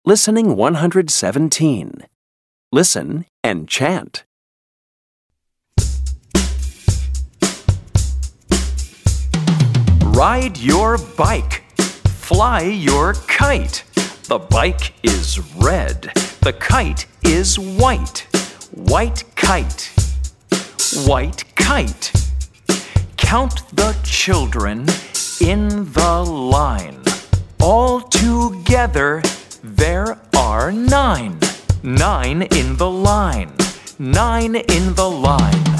Listening 117. Listen and chant. Ride your bike. Fly your kite. The bike is red. The kite is white. White kite. White kite. Count the children in the line. All together there are 9. 9 in the line. 9 in the line.